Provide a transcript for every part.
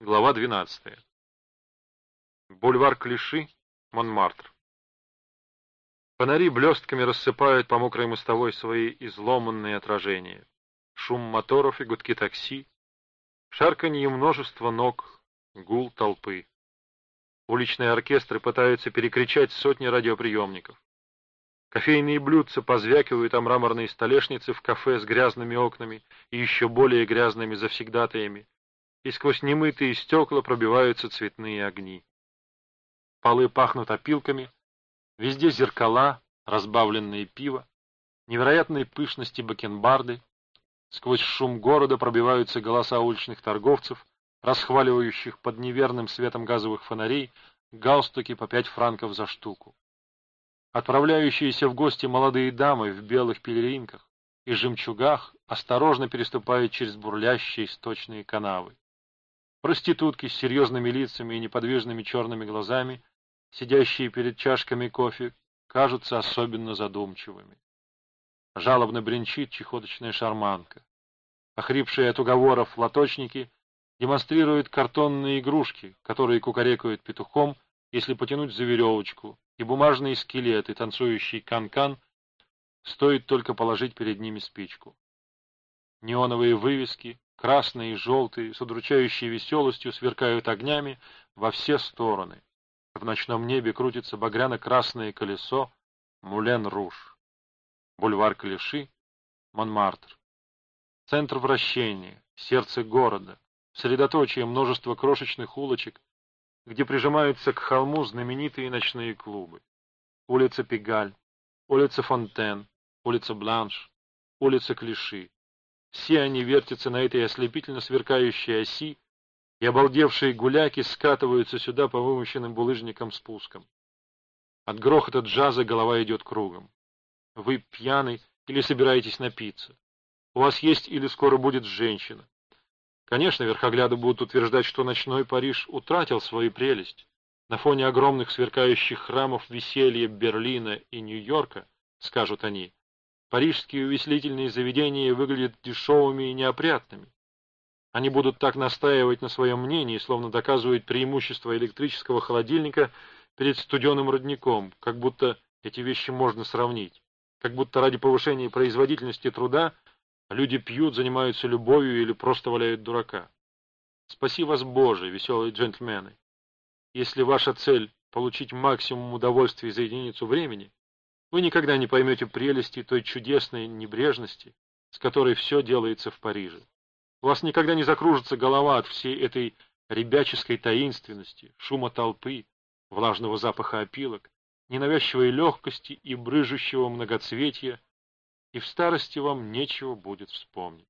Глава 12. Бульвар Клиши, Монмартр. Фонари блестками рассыпают по мокрой мостовой свои изломанные отражения. Шум моторов и гудки такси, шарканье множества ног, гул толпы. Уличные оркестры пытаются перекричать сотни радиоприемников. Кофейные блюдца позвякивают о мраморные столешницы в кафе с грязными окнами и еще более грязными завсегдатаями, и сквозь немытые стекла пробиваются цветные огни. Полы пахнут опилками, везде зеркала, разбавленные пиво, невероятной пышности бакенбарды, сквозь шум города пробиваются голоса уличных торговцев, расхваливающих под неверным светом газовых фонарей галстуки по 5 франков за штуку. Отправляющиеся в гости молодые дамы в белых пелеринках и жемчугах осторожно переступают через бурлящие сточные канавы. Проститутки с серьезными лицами и неподвижными черными глазами, сидящие перед чашками кофе, кажутся особенно задумчивыми. Жалобно бренчит чехоточная шарманка. Охрипшие от уговоров лоточники демонстрируют картонные игрушки, которые кукарекают петухом, если потянуть за веревочку, и бумажные скелеты, танцующие кан-кан, стоит только положить перед ними спичку. Неоновые вывески, красные и желтые, с удручающей веселостью сверкают огнями во все стороны. В ночном небе крутится багряно-красное колесо Мулен-Руж. Бульвар Клиши, Монмартр. Центр вращения, сердце города, средоточие множества крошечных улочек, где прижимаются к холму знаменитые ночные клубы. Улица Пегаль, улица Фонтен, улица Бланш, улица Клиши. Все они вертятся на этой ослепительно сверкающей оси, и обалдевшие гуляки скатываются сюда по вымощенным булыжникам спускам. От грохота джаза голова идет кругом. Вы пьяный или собираетесь напиться. У вас есть или скоро будет женщина. Конечно, верхогляды будут утверждать, что ночной Париж утратил свою прелесть. На фоне огромных сверкающих храмов веселья Берлина и Нью-Йорка, скажут они, парижские увеселительные заведения выглядят дешевыми и неопрятными. Они будут так настаивать на своем мнении, словно доказывают преимущество электрического холодильника перед студеным родником, как будто эти вещи можно сравнить, как будто ради повышения производительности труда люди пьют, занимаются любовью или просто валяют дурака. Спаси вас, Боже, веселые джентльмены! Если ваша цель — получить максимум удовольствия за единицу времени, вы никогда не поймете прелести той чудесной небрежности, с которой все делается в Париже. У вас никогда не закружится голова от всей этой ребяческой таинственности, шума толпы, влажного запаха опилок, ненавязчивой легкости и брыжущего многоцветия, и в старости вам нечего будет вспомнить.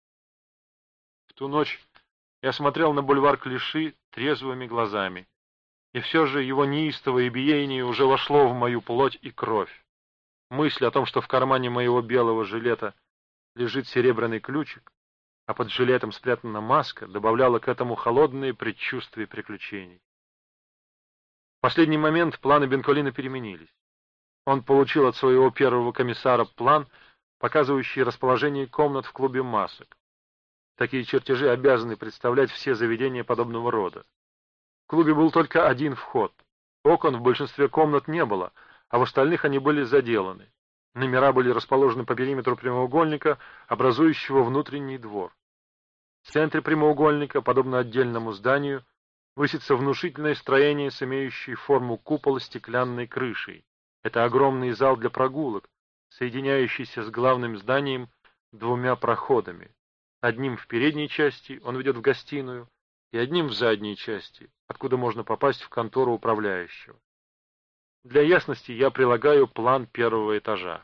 В ту ночь я смотрел на бульвар Клиши трезвыми глазами, и все же его неистовое биение уже вошло в мою плоть и кровь. Мысль о том, что в кармане моего белого жилета лежит серебряный ключик, а под жилетом спрятана маска, добавляла к этому холодные предчувствия приключений. В последний момент планы Бенколина переменились. Он получил от своего первого комиссара план, показывающий расположение комнат в клубе масок. Такие чертежи обязаны представлять все заведения подобного рода. В клубе был только один вход. Окон в большинстве комнат не было, а в остальных они были заделаны. Номера были расположены по периметру прямоугольника, образующего внутренний двор. В центре прямоугольника, подобно отдельному зданию, высится внушительное строение с имеющей форму купола стеклянной крышей. Это огромный зал для прогулок, соединяющийся с главным зданием двумя проходами. Одним в передней части он ведет в гостиную, и одним в задней части, откуда можно попасть в контору управляющего. Для ясности я прилагаю план первого этажа.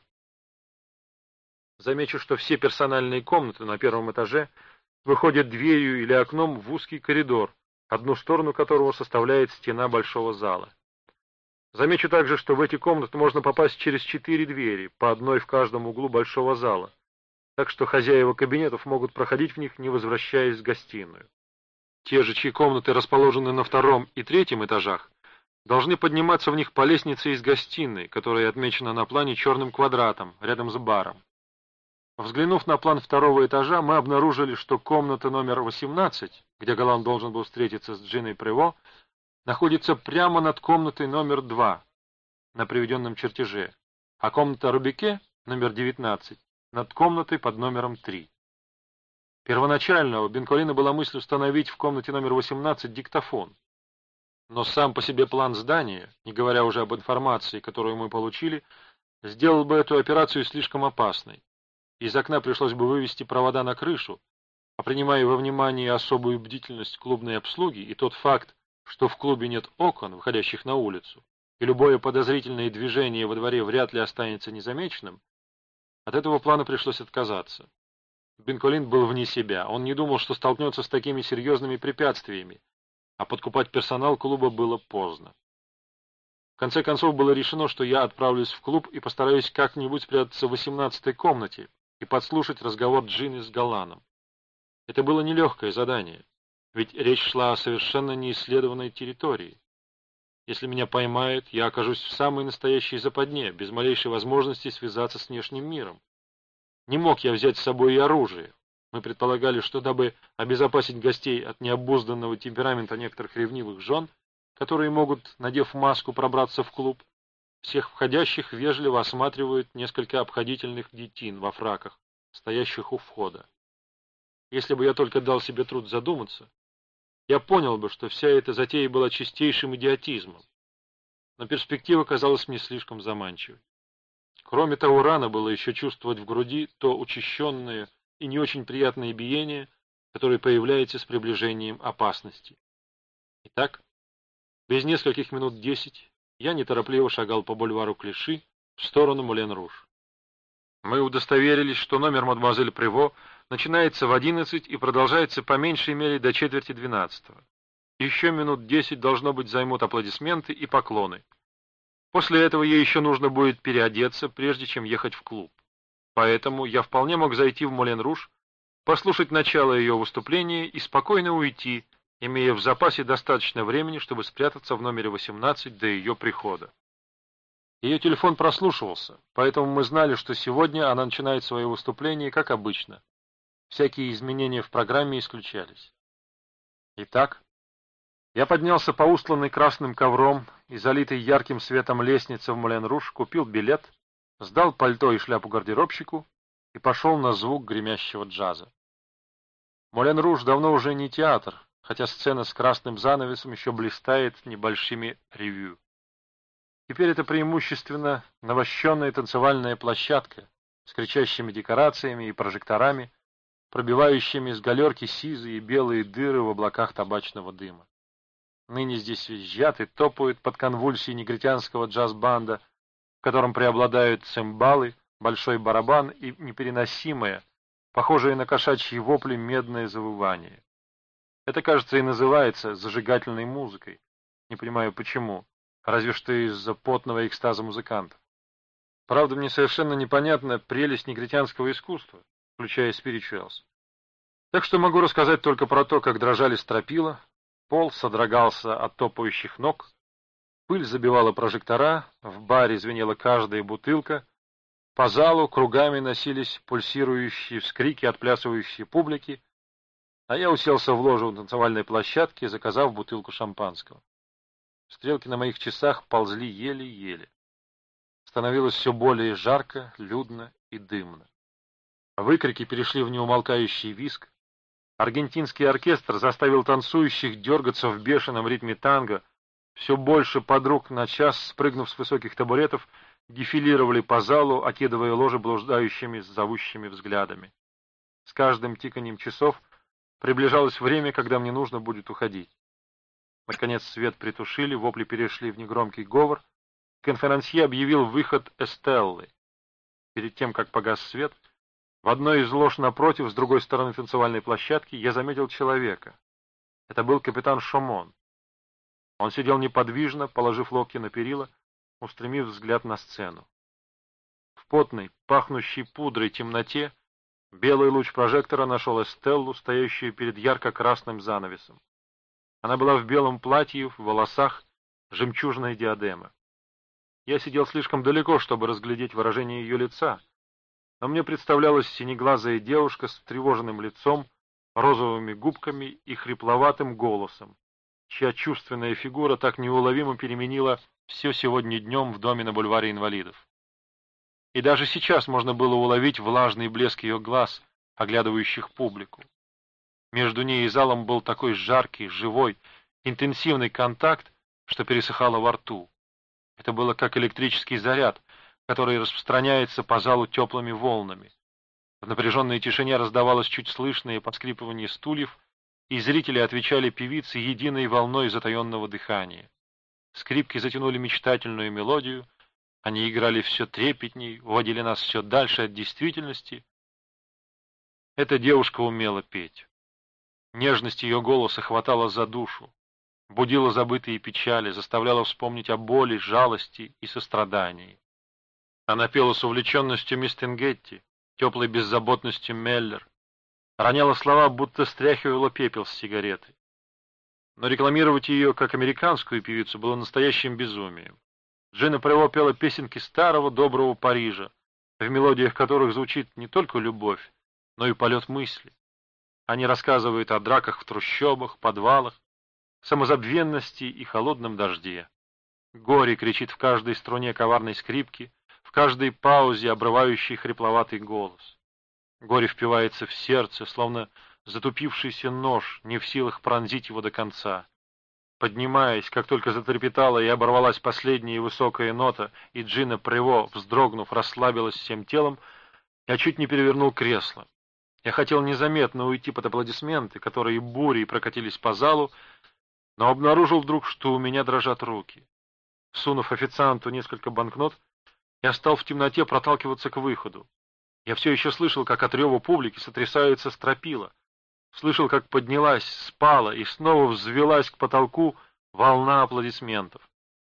Замечу, что все персональные комнаты на первом этаже выходят дверью или окном в узкий коридор, одну сторону которого составляет стена большого зала. Замечу также, что в эти комнаты можно попасть через 4 двери, по одной в каждом углу большого зала, так что хозяева кабинетов могут проходить в них, не возвращаясь в гостиную. Те же, чьи комнаты расположены на втором и третьем этажах, должны подниматься в них по лестнице из гостиной, которая отмечена на плане черным квадратом, рядом с баром. Взглянув на план второго этажа, мы обнаружили, что комната номер 18, где Галан должен был встретиться с Джиной Прево, находится прямо над комнатой номер 2 на приведенном чертеже, а комната Рубике, номер 19, над комнатой под номером 3. Первоначально у Бенколина была мысль установить в комнате номер 18 диктофон. Но сам по себе план здания, не говоря уже об информации, которую мы получили, сделал бы эту операцию слишком опасной. Из окна пришлось бы вывести провода на крышу, а принимая во внимание особую бдительность клубной обслуги и тот факт, что в клубе нет окон, выходящих на улицу, и любое подозрительное движение во дворе вряд ли останется незамеченным, от этого плана пришлось отказаться. Бенколин был вне себя, он не думал, что столкнется с такими серьезными препятствиями, а подкупать персонал клуба было поздно. В конце концов было решено, что я отправлюсь в клуб и постараюсь как-нибудь спрятаться в 18-й комнате и подслушать разговор Джины с Галаном. Это было нелегкое задание, ведь речь шла о совершенно неисследованной территории. Если меня поймают, я окажусь в самой настоящей западне, без малейшей возможности связаться с внешним миром. Не мог я взять с собой и оружие. Мы предполагали, что дабы обезопасить гостей от необузданного темперамента некоторых ревнивых жен, которые могут, надев маску, пробраться в клуб, всех входящих вежливо осматривают несколько обходительных детин во фраках, стоящих у входа. Если бы я только дал себе труд задуматься, я понял бы, что вся эта затея была чистейшим идиотизмом. Но перспектива казалась мне слишком заманчивой. Кроме того, рано было еще чувствовать в груди то учащенное и не очень приятное биение, которое появляется с приближением опасности. Итак, без нескольких минут 10 я неторопливо шагал по бульвару Клиши в сторону Мулен-Руж. Мы удостоверились, что номер мадемуазель Прево начинается в 11 и продолжается по меньшей мере до 11:45. Еще минут 10 должно быть займут аплодисменты и поклоны. После этого ей еще нужно будет переодеться, прежде чем ехать в клуб. Поэтому я вполне мог зайти в Мулен-Руж, послушать начало ее выступления и спокойно уйти, имея в запасе достаточно времени, чтобы спрятаться в номере 18 до ее прихода. Ее телефон прослушивался, поэтому мы знали, что сегодня она начинает свое выступление, как обычно. Всякие изменения в программе исключались. Итак, я поднялся по устланной красным ковром и залитой ярким светом лестнице в Мулен-Руж, купил билет, сдал пальто и шляпу гардеробщику и пошел на звук гремящего джаза. Мулен-Руж давно уже не театр, хотя сцена с красным занавесом еще блистает небольшими ревю. Теперь это преимущественно навощенная танцевальная площадка с кричащими декорациями и прожекторами, пробивающими с галерки сизые и белые дыры в облаках табачного дыма. Ныне здесь визжат и топают под конвульсией негритянского джаз-банда, в котором преобладают цимбалы, большой барабан и непереносимое, похожее на кошачьи вопли, медное завывание. Это, кажется, и называется зажигательной музыкой. Не понимаю почему, разве что из-за потного экстаза музыкантов. Правда, мне совершенно непонятна прелесть негритянского искусства, включая спиричуэлс. Так что могу рассказать только про то, как дрожали стропила, пол содрогался от топающих ног, пыль забивала прожектора, в баре звенела каждая бутылка, по залу кругами носились пульсирующие вскрики отплясывающей публики, а я уселся в ложу на танцевальной площадке, заказав бутылку шампанского. Стрелки на моих часах ползли еле-еле. Становилось все более жарко, людно и дымно. Выкрики перешли в неумолкающий визг. Аргентинский оркестр заставил танцующих дергаться в бешеном ритме танго. Все больше подруг на час, спрыгнув с высоких табуретов, дефилировали по залу, окидывая ложи блуждающими, зовущими взглядами. С каждым тиканьем часов приближалось время, когда мне нужно будет уходить. Наконец свет притушили, вопли перешли в негромкий говор. Конферансье объявил выход Эстеллы. Перед тем, как погас свет, в одной из лож напротив, с другой стороны танцевальной площадки, я заметил человека. Это был капитан Шомон. Он сидел неподвижно, положив локти на перила, устремив взгляд на сцену. В потной, пахнущей пудрой темноте, белый луч прожектора нашел Эстеллу, стоящую перед ярко-красным занавесом. Она была в белом платье, в волосах жемчужная диадема. Я сидел слишком далеко, чтобы разглядеть выражение ее лица, но мне представлялась синеглазая девушка с встревоженным лицом, розовыми губками и хрипловатым голосом, чья чувственная фигура так неуловимо переменила все сегодня днем в доме на бульваре Инвалидов. И даже сейчас можно было уловить влажный блеск ее глаз, оглядывающих публику. Между ней и залом был такой жаркий, живой, интенсивный контакт, что пересыхало во рту. Это было как электрический заряд, который распространяется по залу теплыми волнами. В напряженной тишине раздавалось чуть слышное поскрипывание стульев, и зрители отвечали певице единой волной затаенного дыхания. Скрипки затянули мечтательную мелодию, они играли все трепетней, уводили нас все дальше от действительности. Эта девушка умела петь. Нежность ее голоса хватала за душу, будила забытые печали, заставляла вспомнить о боли, жалости и сострадании. Она пела с увлеченностью Мистенгетти, теплой беззаботностью Меллер, роняла слова, будто стряхивала пепел с сигареты. Но рекламировать ее как американскую певицу было настоящим безумием. Джина Прево пела песенки старого доброго Парижа, в мелодиях которых звучит не только любовь, но и полет мысли. Они рассказывают о драках в трущобах, подвалах, самозабвенности и холодном дожде. Горе кричит в каждой струне коварной скрипки, в каждой паузе обрывающий хрипловатый голос. Горе впивается в сердце, словно затупившийся нож, не в силах пронзить его до конца. Поднимаясь, как только затрепетала и оборвалась последняя высокая нота, и Джина Прево, вздрогнув, расслабилась всем телом, я чуть не перевернул кресло. Я хотел незаметно уйти под аплодисменты, которые бурей прокатились по залу, но обнаружил вдруг, что у меня дрожат руки. Сунув официанту несколько банкнот, я стал в темноте проталкиваться к выходу. Я все еще слышал, как от рева публики сотрясается стропила. Слышал, как поднялась, спала и снова взвелась к потолку волна аплодисментов.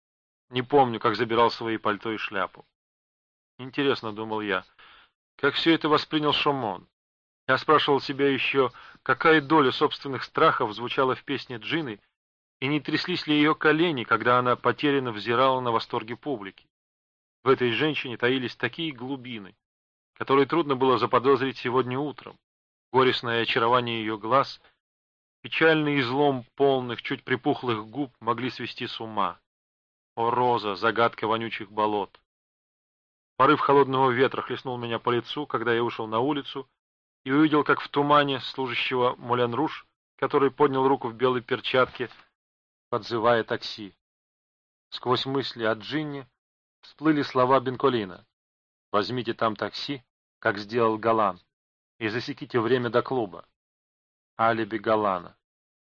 Не помню, как забирал свои пальто и шляпу. Интересно, думал я, как все это воспринял Шомон. Я спрашивал себя еще, какая доля собственных страхов звучала в песне Джины, и не тряслись ли ее колени, когда она потерянно взирала на восторги публики. В этой женщине таились такие глубины, которые трудно было заподозрить сегодня утром. Горестное очарование ее глаз, печальный излом полных, чуть припухлых губ могли свести с ума. О, роза, загадка вонючих болот! Порыв холодного ветра хлестнул меня по лицу, когда я вышел на улицу, и увидел, как в тумане служащего Мулен-Руж, который поднял руку в белой перчатке, подзывая такси. Сквозь мысли о Джинне всплыли слова Бенколина. «Возьмите там такси, как сделал Галан, и засеките время до клуба». Алиби Галана.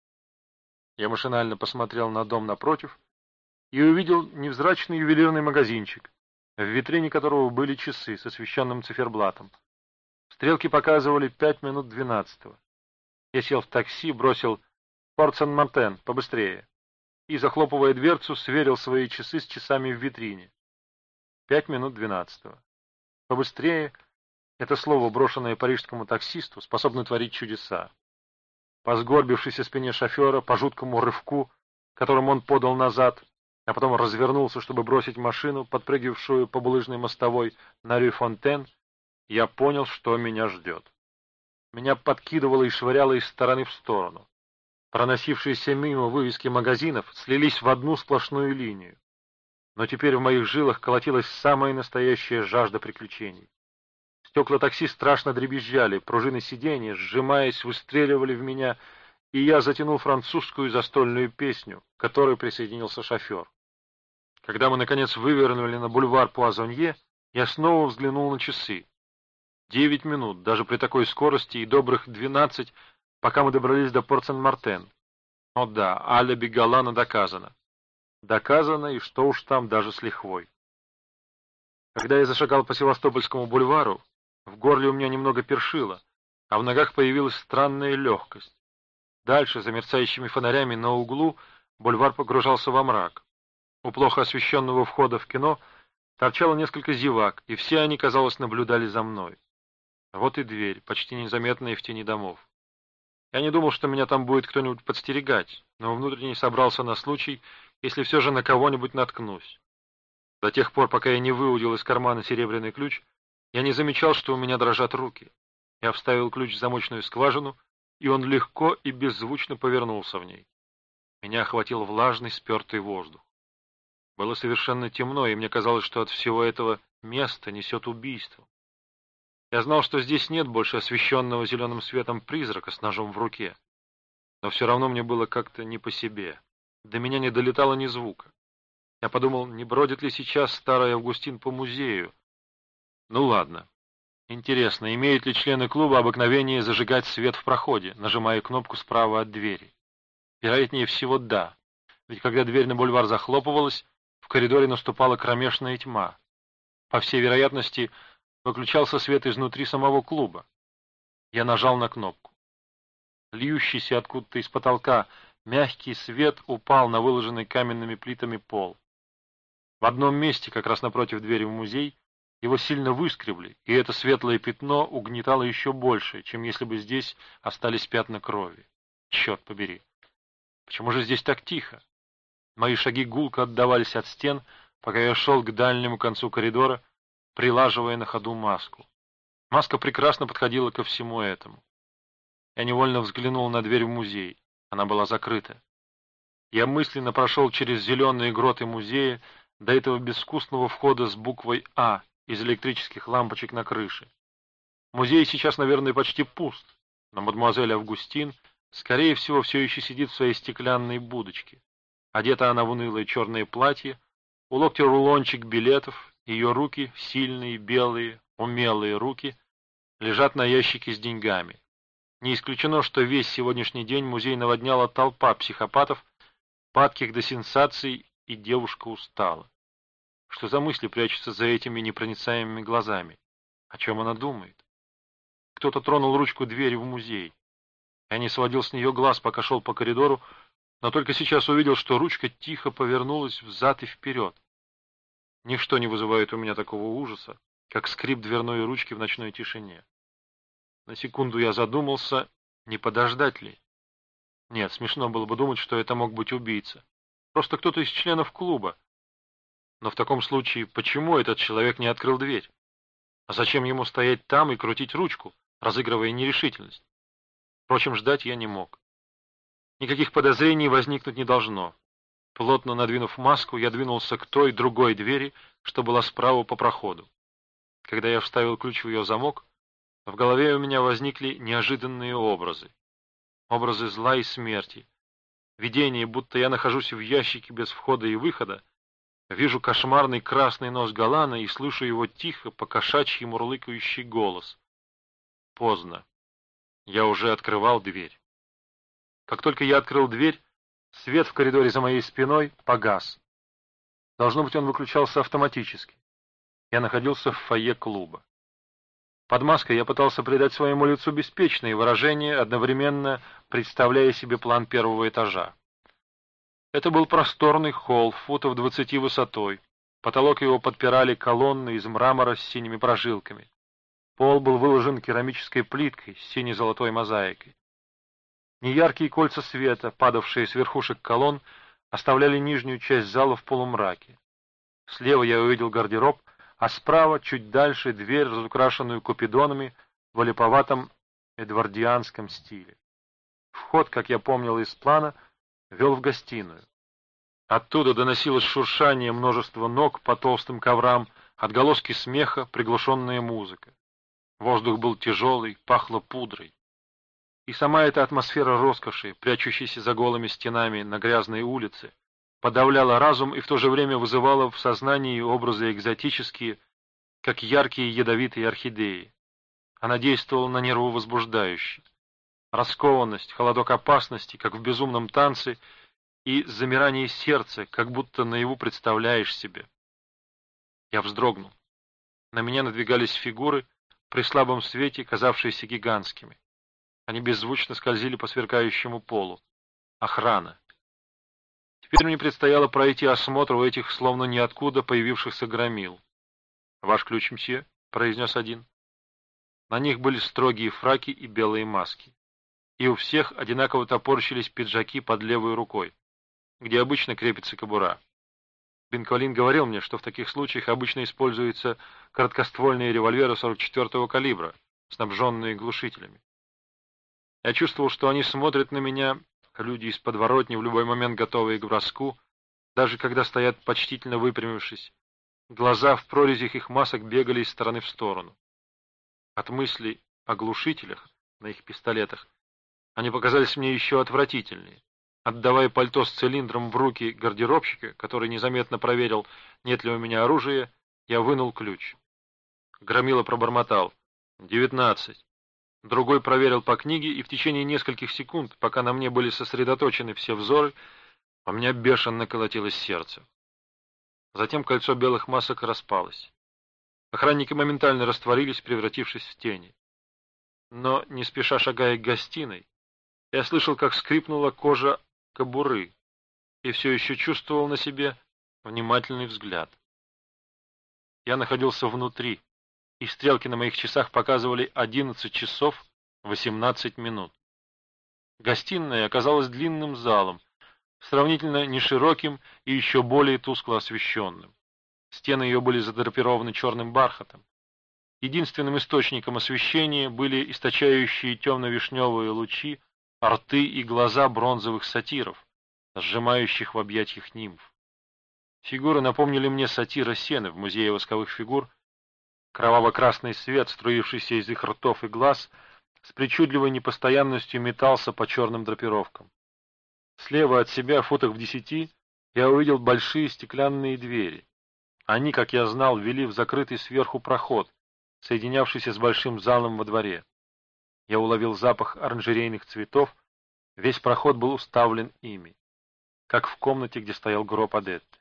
Я машинально посмотрел на дом напротив и увидел невзрачный ювелирный магазинчик, в витрине которого были часы с освещенным циферблатом. Стрелки показывали 5 минут 12-го. Я сел в такси, бросил «Порт Сен-Мартен, побыстрее», и, захлопывая дверцу, сверил свои часы с часами в витрине. 5 минут 12-го. Побыстрее — это слово, брошенное парижскому таксисту, способно творить чудеса. По сгорбившейся спине шофера, по жуткому рывку, которым он подал назад, а потом развернулся, чтобы бросить машину, подпрыгивавшую по булыжной мостовой на Рю-Фонтен, я понял, что меня ждет. Меня подкидывало и швыряло из стороны в сторону. Проносившиеся мимо вывески магазинов слились в одну сплошную линию. Но теперь в моих жилах колотилась самая настоящая жажда приключений. Стекла такси страшно дребезжали, пружины сиденья, сжимаясь, выстреливали в меня, и я затянул французскую застольную песню, к которой присоединился шофер. Когда мы, наконец, вывернули на бульвар Пуазонье, я снова взглянул на часы. 9 минут, даже при такой скорости, и добрых 12, пока мы добрались до Порт-Сен-Мартен. О да, алиби Галана доказано. Доказано, и что уж там, даже с лихвой. Когда я зашагал по Севастопольскому бульвару, в горле у меня немного першило, а в ногах появилась странная легкость. Дальше, за мерцающими фонарями на углу, бульвар погружался во мрак. У плохо освещенного входа в кино торчало несколько зевак, и все они, казалось, наблюдали за мной. Вот и дверь, почти незаметная в тени домов. Я не думал, что меня там будет кто-нибудь подстерегать, но внутренне собрался на случай, если все же на кого-нибудь наткнусь. До тех пор, пока я не выудил из кармана серебряный ключ, Я не замечал, что у меня дрожат руки. Я вставил ключ в замочную скважину, и он легко и беззвучно повернулся в ней. Меня охватил влажный, спертый воздух. Было совершенно темно, и мне казалось, что от всего этого места несет убийство. Я знал, что здесь нет больше освещенного зеленым светом призрака с ножом в руке. Но все равно мне было как-то не по себе. До меня не долетало ни звука. Я подумал, не бродит ли сейчас старый Августин по музею. Ну ладно. Интересно, имеют ли члены клуба обыкновение зажигать свет в проходе, нажимая кнопку справа от двери? Вероятнее всего, да. Ведь когда дверь на бульвар захлопывалась, в коридоре наступала кромешная тьма. По всей вероятности, выключался свет изнутри самого клуба. Я нажал на кнопку. Льющийся откуда-то из потолка мягкий свет упал на выложенный каменными плитами пол. В одном месте, как раз напротив двери в музей, его сильно выскребли, и это светлое пятно угнетало еще больше, чем если бы здесь остались пятна крови. Черт побери! Почему же здесь так тихо? Мои шаги гулко отдавались от стен, пока я шел к дальнему концу коридора, прилаживая на ходу маску. Маска прекрасно подходила ко всему этому. Я невольно взглянул на дверь в музей. Она была закрыта. Я мысленно прошел через зеленые гроты музея до этого безвкусного входа с буквой «А» из электрических лампочек на крыше. Музей сейчас, наверное, почти пуст, но мадемуазель Августин, скорее всего, все еще сидит в своей стеклянной будочке. Одета она в унылое черное платье, у локтя рулончик билетов, ее руки, сильные, белые, умелые руки, лежат на ящике с деньгами. Не исключено, что весь сегодняшний день музей наводняла толпа психопатов, падких до сенсаций, и девушка устала. Что за мысли прячутся за этими непроницаемыми глазами? О чем она думает? Кто-то тронул ручку двери в музей. Я не сводил с нее глаз, пока шел по коридору, но только сейчас увидел, что ручка тихо повернулась взад и вперед. Ничто не вызывает у меня такого ужаса, как скрип дверной ручки в ночной тишине. На секунду я задумался, не подождать ли. Нет, смешно было бы думать, что это мог быть убийца. Просто кто-то из членов клуба. Но в таком случае, почему этот человек не открыл дверь? А зачем ему стоять там и крутить ручку, разыгрывая нерешительность? Впрочем, ждать я не мог. Никаких подозрений возникнуть не должно. Плотно надвинув маску, я двинулся к той другой двери, что была справа по проходу. Когда я вставил ключ в ее замок, в голове у меня возникли неожиданные образы. Образы зла и смерти. Видение, будто я нахожусь в ящике без входа и выхода, вижу кошмарный красный нос Галана и слышу его тихо, по-кошачьи мурлыкающий голос. Поздно. Я уже открывал дверь. Как только я открыл дверь, свет в коридоре за моей спиной погас. Должно быть, он выключался автоматически. Я находился в фойе клуба. Под маской я пытался придать своему лицу беспечные выражения, одновременно представляя себе план первого этажа. Это был просторный холл, футов 20 высотой. Потолок его подпирали колонны из мрамора с синими прожилками. Пол был выложен керамической плиткой с сине-золотой мозаикой. Неяркие кольца света, падавшие с верхушек колонн, оставляли нижнюю часть зала в полумраке. Слева я увидел гардероб, а справа, чуть дальше, дверь, разукрашенную купидонами в олиповатом эдвардианском стиле. Вход, как я помнил из плана, вел в гостиную. Оттуда доносилось шуршание множества ног по толстым коврам, отголоски смеха, приглушенная музыка. Воздух был тяжелый, пахло пудрой. И сама эта атмосфера роскоши, прячущейся за голыми стенами на грязной улице, подавляла разум и в то же время вызывала в сознании образы экзотические, как яркие ядовитые орхидеи. Она действовала на нервовозбуждающе. Раскованность, холодок опасности, как в безумном танце, и замирание сердца, как будто наяву представляешь себе. Я вздрогнул. На меня надвигались фигуры, при слабом свете казавшиеся гигантскими. Они беззвучно скользили по сверкающему полу. Охрана. Теперь мне предстояло пройти осмотр у этих словно ниоткуда появившихся громил. — Ваш ключ, мсье, — произнес один. На них были строгие фраки и белые маски. И у всех одинаково топорщились пиджаки под левой рукой, где обычно крепится кобура. Бенколин говорил мне, что в таких случаях обычно используются короткоствольные револьверы 44-го калибра, снабженные глушителями. Я чувствовал, что они смотрят на меня, люди из подворотни, в любой момент готовые к броску, даже когда стоят почтительно выпрямившись. Глаза в прорезях их масок бегали из стороны в сторону. От мыслей о глушителях на их пистолетах они показались мне еще отвратительнее. Отдавая пальто с цилиндром в руки гардеробщика, который незаметно проверил, нет ли у меня оружия, я вынул ключ. Громила пробормотал: 19. Другой проверил по книге, и в течение нескольких секунд, пока на мне были сосредоточены все взоры, у меня бешено колотилось сердце. Затем кольцо белых масок распалось. Охранники моментально растворились, превратившись в тени. Но, не спеша шагая к гостиной, я слышал, как скрипнула кожа кобуры, и все еще чувствовал на себе внимательный взгляд. Я находился внутри, и стрелки на моих часах показывали 11 часов 18 минут. Гостиная оказалась длинным залом, сравнительно нешироким и еще более тускло освещенным. Стены ее были задрапированы черным бархатом. Единственным источником освещения были источающие темно-вишневые лучи рты и глаза бронзовых сатиров, сжимающих в объятиях нимф. Фигуры напомнили мне сатира Сены в музее восковых фигур. Кроваво-красный свет, струившийся из их ртов и глаз, с причудливой непостоянностью метался по черным драпировкам. Слева от себя, в футах в 10, я увидел большие стеклянные двери. Они, как я знал, вели в закрытый сверху проход, соединявшийся с большим залом во дворе. Я уловил запах оранжерейных цветов, весь проход был уставлен ими, как в комнате, где стоял гроб Адетты.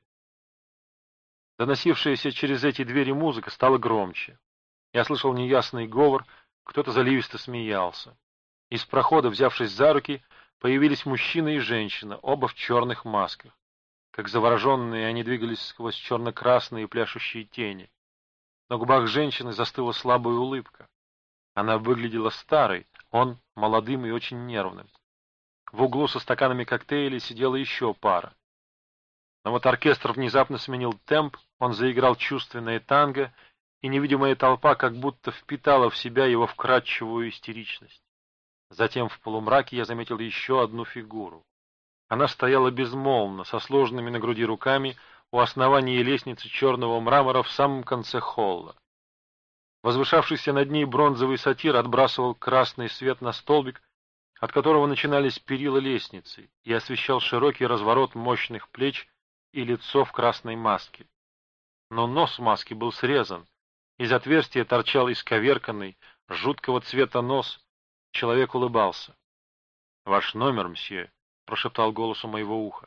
Доносившаяся через эти двери музыка стала громче. Я слышал неясный говор, кто-то заливисто смеялся. Из прохода, взявшись за руки, появились мужчина и женщина, оба в черных масках. Как завороженные, они двигались сквозь черно-красные пляшущие тени. На губах женщины застыла слабая улыбка. Она выглядела старой, он молодым и очень нервным. В углу со стаканами коктейлей сидела еще пара. Но вот оркестр внезапно сменил темп, он заиграл чувственное танго, и невидимая толпа как будто впитала в себя его вкрадчивую истеричность. Затем в полумраке я заметил еще одну фигуру. Она стояла безмолвно, со сложенными на груди руками, у основания лестницы черного мрамора в самом конце холла. Возвышавшийся над ней бронзовый сатир отбрасывал красный свет на столбик, от которого начинались перила лестницы, и освещал широкий разворот мощных плеч и лицо в красной маске. Но нос маски был срезан, из отверстия торчал исковерканный, жуткого цвета нос. Человек улыбался. — Ваш номер, мсье, — прошептал голос у моего уха.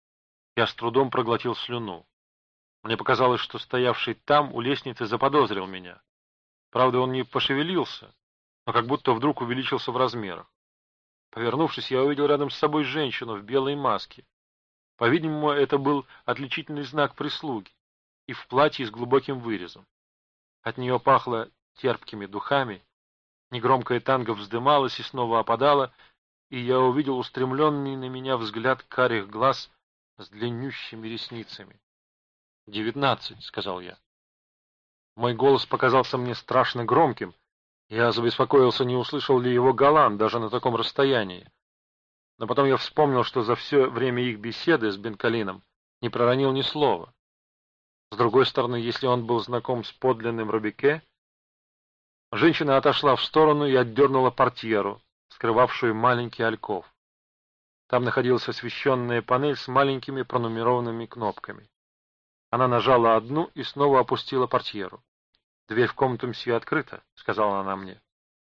Я с трудом проглотил слюну. Мне показалось, что стоявший там у лестницы заподозрил меня. Правда, он не пошевелился, но как будто вдруг увеличился в размерах. Повернувшись, я увидел рядом с собой женщину в белой маске. По-видимому, это был отличительный знак прислуги, и в платье с глубоким вырезом. От нее пахло терпкими духами, негромкое танго вздымалось и снова опадало, и я увидел устремленный на меня взгляд карих глаз с длиннющими ресницами. 19, — сказал я. Мой голос показался мне страшно громким. Я забеспокоился, не услышал ли его Галан даже на таком расстоянии. Но потом я вспомнил, что за все время их беседы с Бенколином не проронил ни слова. С другой стороны, если он был знаком с подлинным Робике... Женщина отошла в сторону и отдернула портьеру, скрывавшую маленький альков. Там находилась освещенная панель с маленькими пронумерованными кнопками. Она нажала одну и снова опустила портьеру. «Дверь в комнату мсье открыта», — сказала она мне.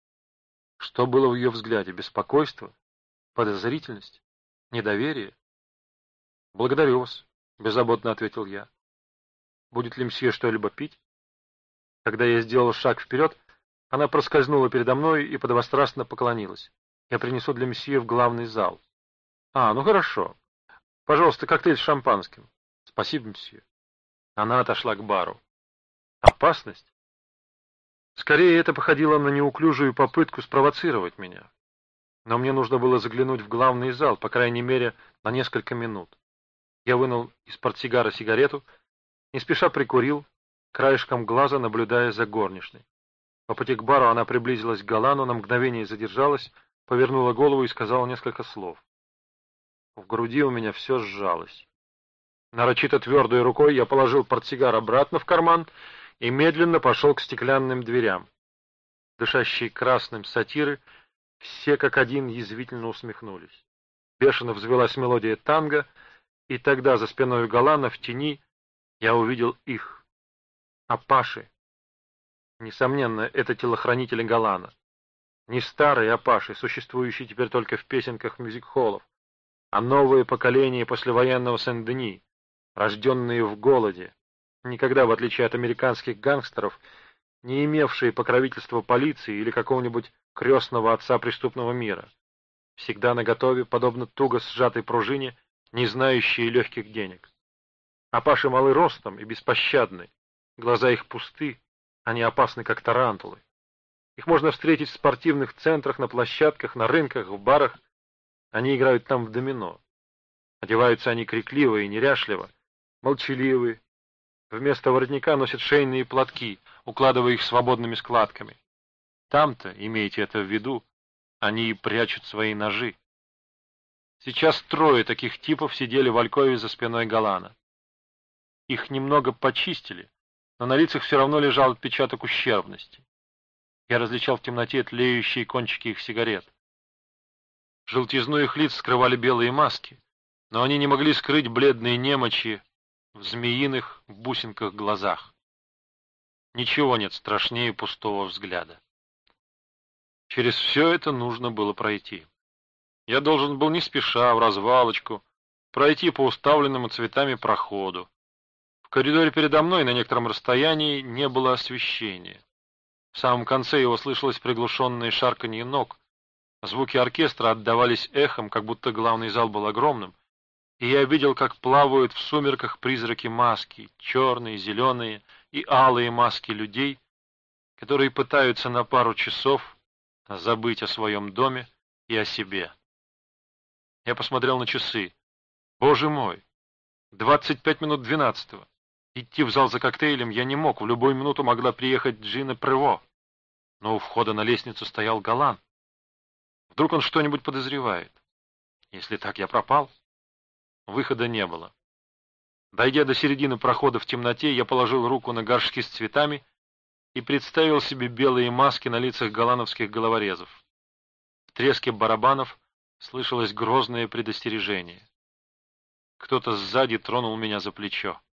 Что было в ее взгляде? Беспокойство? Подозрительность? Недоверие? «Благодарю вас», — беззаботно ответил я. «Будет ли мсье что-либо пить?» Когда я сделал шаг вперед, она проскользнула передо мной и подобострастно поклонилась. «Я принесу для мсье в главный зал». «Ну хорошо. Пожалуйста, коктейль с шампанским». «Спасибо, мсье». Она отошла к бару. Опасность? Скорее, это походило на неуклюжую попытку спровоцировать меня. Но мне нужно было заглянуть в главный зал, по крайней мере, на несколько минут. Я вынул из портсигара сигарету, Не спеша прикурил, краешком глаза наблюдая за горничной. По пути к бару она приблизилась к Голлану, на мгновение задержалась, повернула голову и сказала несколько слов. В груди у меня все сжалось. Нарочито твердой рукой я положил портсигар обратно в карман и медленно пошел к стеклянным дверям. Дышащие красным сатиры все как один язвительно усмехнулись. Бешено взвелась мелодия танго, и тогда за спиной Голлана в тени я увидел их. Апаши. Несомненно, это телохранители Голлана. Не старые апаши, существующие теперь только в песенках мюзик-холлов, а новое поколение послевоенного Сен-Дени, рожденные в голоде, никогда, в отличие от американских гангстеров, не имевшие покровительства полиции или какого-нибудь крестного отца преступного мира, всегда наготове, подобно туго сжатой пружине, не знающие легких денег. Апаши малы ростом и беспощадны, глаза их пусты, они опасны, как тарантулы. Их можно встретить в спортивных центрах, на площадках, на рынках, в барах. Они играют там в домино. Одеваются они крикливо и неряшливо, молчаливы. Вместо воротника носят шейные платки, укладывая их свободными складками. Там-то, имейте это в виду, они и прячут свои ножи. Сейчас трое таких типов сидели в алькове за спиной Голлана. Их немного почистили, но на лицах все равно лежал отпечаток ущербности. Я различал в темноте тлеющие кончики их сигарет. Желтизну их лиц скрывали белые маски, но они не могли скрыть бледные немочи в змеиных бусинках глазах. Ничего нет страшнее пустого взгляда. Через все это нужно было пройти. Я должен был не спеша, в развалочку, пройти по уставленному цветами проходу. В коридоре передо мной на некотором расстоянии не было освещения. В самом конце его слышалось приглушенное шарканье ног. Звуки оркестра отдавались эхом, как будто главный зал был огромным, и я видел, как плавают в сумерках призраки маски, черные, зеленые и алые маски людей, которые пытаются на пару часов забыть о своем доме и о себе. Я посмотрел на часы. Боже мой! 25 минут 12-го. Идти в зал за коктейлем я не мог, в любую минуту могла приехать Джина Прево. Но у входа на лестницу стоял Голлан. Вдруг он что-нибудь подозревает. Если так, я пропал. Выхода не было. Дойдя до середины прохода в темноте, я положил руку на горшки с цветами и представил себе белые маски на лицах голлановских головорезов. В треске барабанов слышалось грозное предостережение. Кто-то сзади тронул меня за плечо.